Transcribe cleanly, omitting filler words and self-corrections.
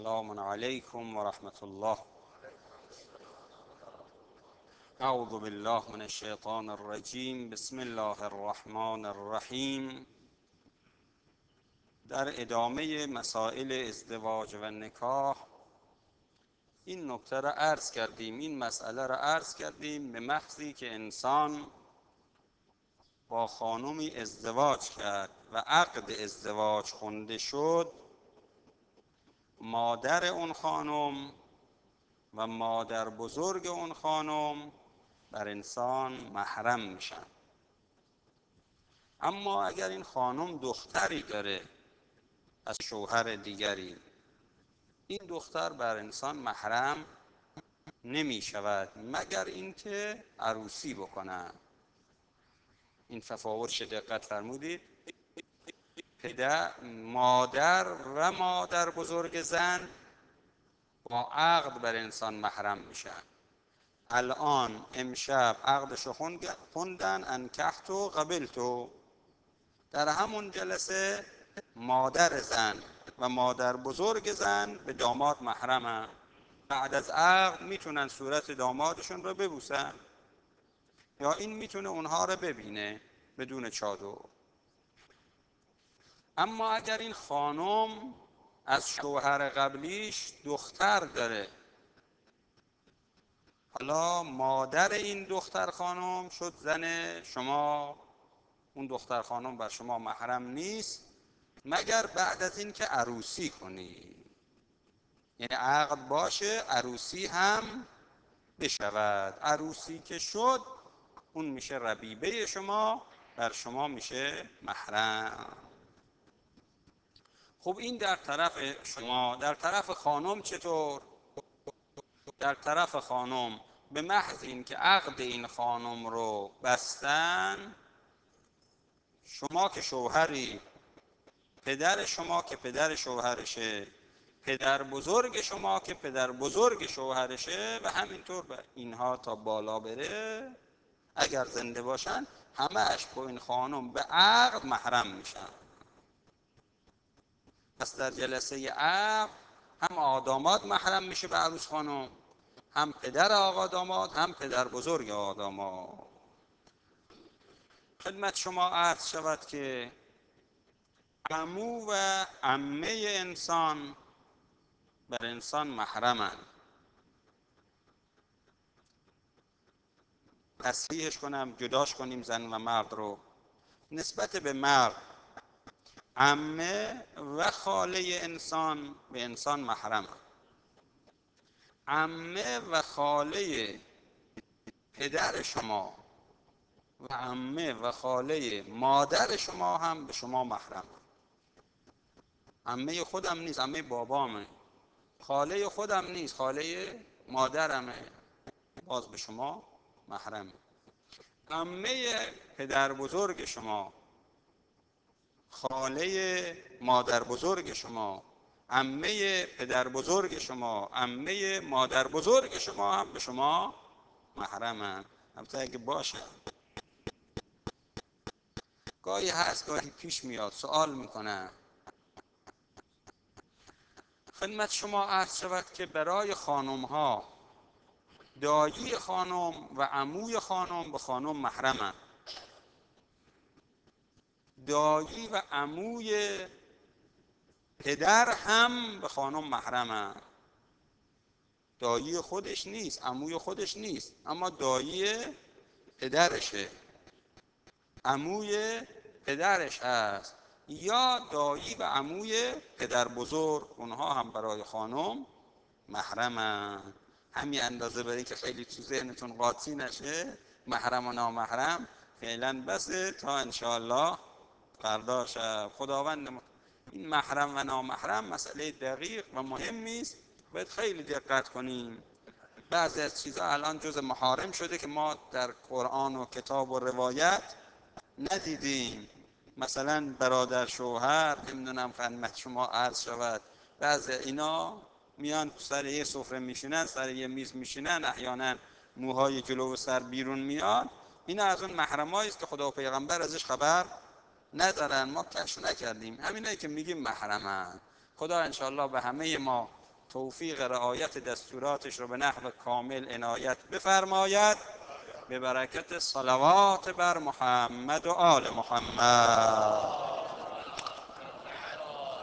السلام علیکم و رحمت الله. اعوذ بالله من الشیطان الرجیم. بسم الله الرحمن الرحیم. در ادامه مسائل ازدواج و نکاح این نکته را عرض کردیم، این مسئله را عرض کردیم به محضی که انسان با خانمی ازدواج کرد و عقد ازدواج خونده شد، مادر اون خانم و مادر بزرگ اون خانم بر انسان محرم میشن. اما اگر این خانم دختری داره از شوهر دیگری، این دختر بر انسان محرم نمی شود مگر اینکه عروسی بکنن. این تفاوتش دقت فرمودید. مادر و مادر بزرگ زن با عقد بر انسان محرم میشن. الان امشب عقدشو خوندن، انکحتو قبلتو. در همون جلسه مادر زن و مادر بزرگ زن به داماد محرمن. بعد از عقد میتونن صورت دامادشون رو ببوسن یا این میتونه اونها رو ببینه بدون چادر. اما اگر این خانم از شوهر قبلیش دختر داره، حالا مادر این دختر خانم شد زن شما، اون دختر خانم بر شما محرم نیست مگر بعد از این که عروسی کنی، یعنی عقد باشه عروسی هم بشود. عروسی که شد اون میشه ربیبه شما، بر شما میشه محرم. خب این در طرف شما. در طرف خانم چطور؟ در طرف خانم به محض این که عقد این خانم رو بستن، شما که شوهری، پدر شما که پدر شوهرشه، پدر بزرگ شما که پدر بزرگ شوهرشه و همینطور به اینها تا بالا بره، اگر زنده باشن همه‌اش با این خانم به عقد محرم میشن. پس در جلسه عقد هم آداماد محرم میشه به عروس خانم، هم پدر آقا داماد، هم پدر بزرگ آقا داماد. خدمت شما عرض شود که عمو و عمه انسان بر انسان محرمن. تصحیحش کنم، جداش کنیم زن و مرد رو. نسبت به مرد، عمه و خاله انسان به انسان محرمن. عمه و خاله پدر شما و عمه و خاله مادر شما هم به شما محرم. عمه خودم نیست، عمه بابامه. خاله خودم نیست، خاله مادرمه، باز به شما محرم. عمه پدر بزرگ شما، خاله مادر بزرگ شما، عمه پدر بزرگ شما، عمه مادر بزرگ شما هم به شما محرمن. البته اگه باشه، گاهی هست گاهی پیش میاد سوال میکنن. خدمت شما عرض شود که برای خانم ها دایی خانم و عموی خانم به خانم محرمن. دایی و عموی پدر هم به خانم محرمن. دایی خودش نیست، عموی خودش نیست، اما دایی پدرشه، عموی پدرش هست، یا دایی و عموی پدر بزرگ، اونها هم برای خانم محرمن. همین اندازه برای که خیلی تو ذهنتون قاطی نشه محرم و نامحرم، فعلا بسه تا انشاءالله فردا شب. خداوند این محرم و نامحرم مسئله دقیق و مهمی است، باید خیلی دقت کنیم. بعضی از چیزها الان جز محارم شده که ما در قرآن و کتاب و روایت ندیدیم. مثلا برادر شوهر، نمیدونم خدمت شما عرض شود، بعضی اینا میان سر یه سفره میشینن، سر یه میز میشینن، احیانا موهای جلو و سر بیرون میاد. اینا از اون محرمایی است که خدا و پیغمبر ازش خبر ندارن، ما کشف نکردیم. همینایی که میگیم محرمن. خدا انشاءالله به همه ما توفیق رعایت دستوراتش رو به نحو کامل عنایت بفرماید، به برکت صلوات بر محمد و آل محمد.